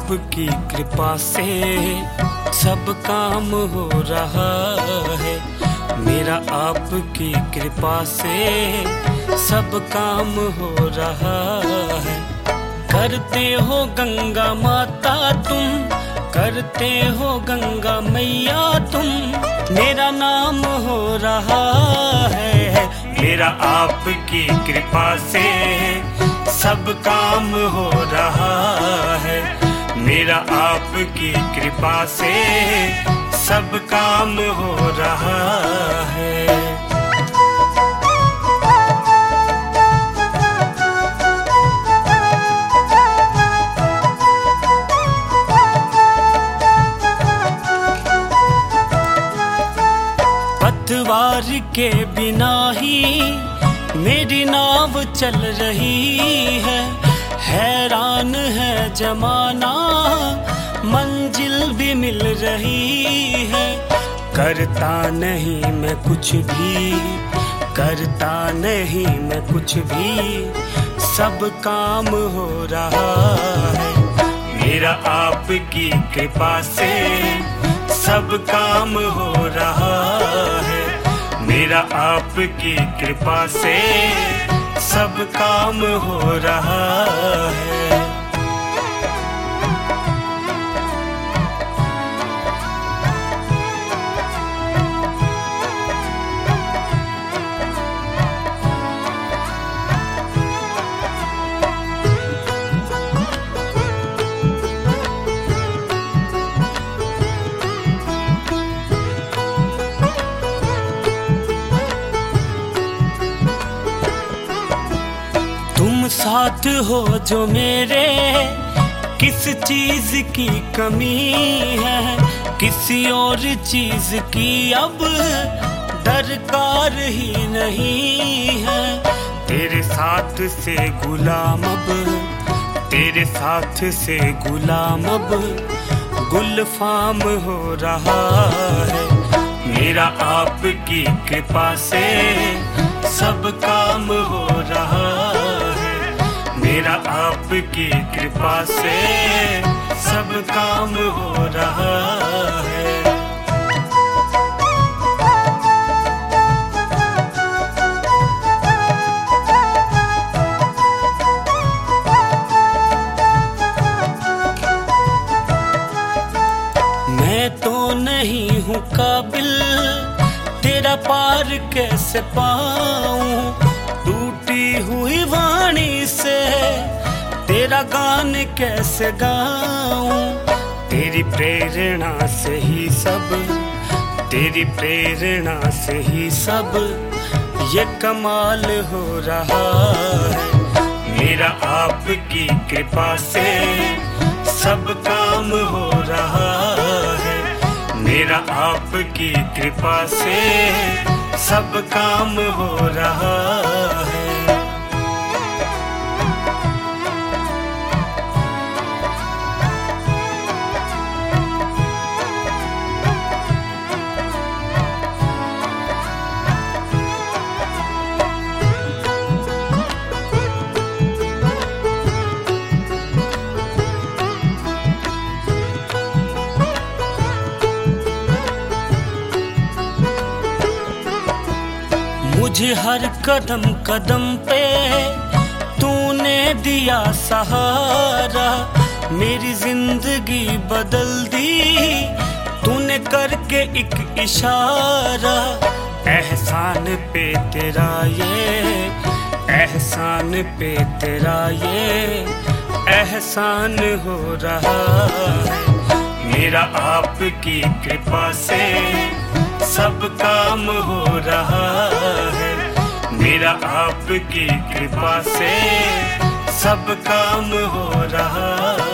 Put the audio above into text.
आपकी कृपा से सब काम हो रहा है। मेरा आपकी कृपा से सब काम हो रहा है। करते हो गंगा माता तुम, करते हो गंगा मैया तुम, मेरा नाम हो रहा है। मेरा आपकी कृपा से सब काम हो रहा है। मेरा आपकी कृपा से सब काम हो रहा है। पतवार के बिना ही मेरी नाव चल रही है। हैरान है जमाना, मंजिल भी मिल रही है। करता नहीं मैं कुछ भी, करता नहीं मैं कुछ भी, सब काम हो रहा है। मेरा आपकी कृपा से सब काम हो रहा है। मेरा आपकी कृपा से सब काम हो रहा है। तुम साथ हो जो मेरे, किस चीज की कमी है। किसी और चीज की अब दरकार ही नहीं है। तेरे साथ से गुलाम अब, तेरे साथ से गुलाम अब गुलफाम हो रहा है। मेरा आपकी कृपा से सब काम हो रहा है। मेरा आपकी कृपा से सब काम हो रहा है। मैं तो नहीं हूँ काबिल, तेरा पार कैसे पाऊं। टूटी हुई वाणी से तेरा गान कैसे गाऊं। तेरी प्रेरणा से ही सब, तेरी प्रेरणा से ही सब ये कमाल हो रहा है। मेरा आपकी कृपा से सब काम हो रहा है। मेरा आपकी कृपा से सब काम हो रहा है। मुझे हर कदम कदम पे तूने दिया सहारा। मेरी जिंदगी बदल दी तूने करके एक इशारा। एहसान पे तेरा ये, एहसान पे तेरा ये एहसान हो रहा है। मेरा आपकी कृपा से सब काम हो रहा है। मेरा आपकी कृपा से सब काम हो रहा है।